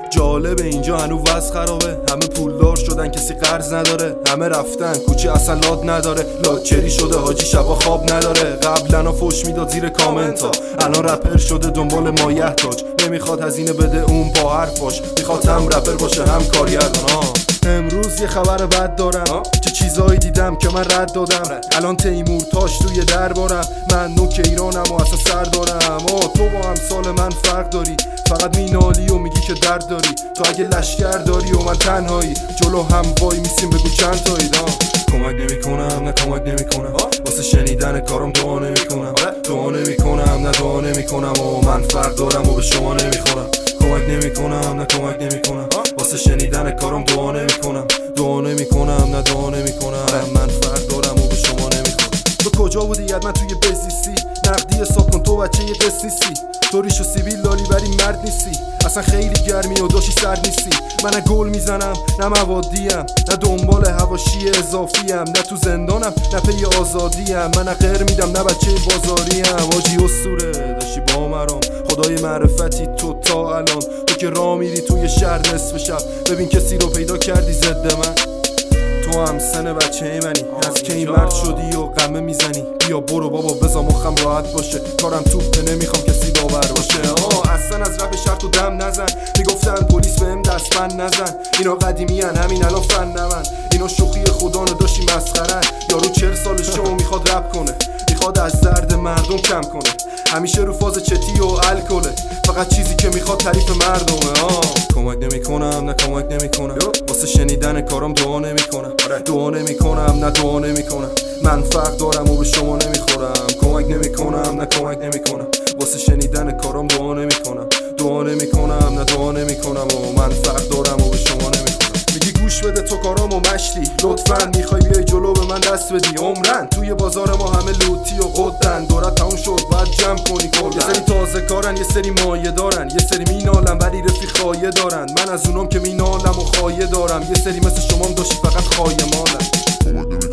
جالب اینجا هنو وضع خرابه، همه پولدار شدن کسی قرض نداره، همه رفتن کوچه اصلا لاد نداره، لاکچری شده حاجی شبا خواب نداره. قبلا فوش میداد زیر کامنت ها، الان رپر شده دنبال مایه تاج، نمیخواد هزینه بده اون با حرفاش، میخواد هم رپر باشه هم کارگردان. امروز یه خبر بد دارم، چه چیزایی دیدم که من رد دادم. الان تیمور تاش توی دربارم، من نوک ایرانم و اصلا سر دارم. تو با امثال من فرق داری، فقط مینالی و میگی که درد داری. تو اگه لشکر داری و من تنهایی، جلو هم وای میسیم بگو چند تایی. کمک نمیکنم نه کمک نمیکنم، واسه شنیدن کارم دعا نمیکنم. دعا نمیکنم نه دعا نمیکنم و من فرق دارم و به شما نمیخورم. کمک نمیکنم نه کمک نمیکنم، واسه شنیدن کارم دعا نمیکنم. دعا نمیکنم نه دعا نمیکنم، من فرق دارم و به شما نمیخورم. تو کجا بودی من توی بزیستی، نقدی حساب کن تو بچه یه قص نیستی. تو ریش و سیبیل داری ولی مرد نیستی، اصلا خیلی گرمی و داشی سرد نیستی. من نه گل میزنم نه موادیم، نه دنبال هواشی اضافیم، نه تو زندانم نه پی آزادیم. من نه غیر میدم نه بچه بازاریم. واجی اسطوره داشتی با مرام، خدای معرفتی تو تا الان. تو که راه میری توی شهر نصف شب، ببین کسی رو پیدا کردی ضد من. تو هم سن بچه منی، از کی مرد شدی و قمه میزنی. بیا برو بابا بذار مخم راحت باشه، کارم توپه نمیخوام کسی داور باشه. اصلا از رپ شرط و دم نزن، میگفتن پلیس بهم دستبند نزن. اینا قدیمی هن همین الان فن نمن، اینا شوخی خدا رو داشتی مسخرن. یارو 40 سالشه و میخواد رپ کنه، میخواد از درد مردم کم کنه. همیشه رو فاز چتی و الکله، فقط چیزی که میخواد تعریف مردمه. کمک نمیکنم نه کمک نمیکنم، واسه شنیدن کارم دعا نمیکنم. دعا نمیکنم نه دعا نمیکنم، من فرق دارم و به شما نمیخورم. کمک نمیکنم نه کمک نمیکنم، واسه شنیدن کارم دعا نمیکنم. دعا نمیکنم نه دعا نمیکنم و من فرق دارم و به شما نمیخورم. میگی گوش بده تو کارامو مشتی، لطفاً میخوای بیای جلو به من دست بدی. عمرن توی بازار ما همه لوتی و قدن، دورت تموم شد باید جمع کنی کلن. یه سری تازه کارن یه سری مایه دارن، یه سری مینالن ولی رفیق خایه دارن. من از اونام که مینالم و خایه دارم، یه سری مثل شمام داشتی فقط خایه مالن.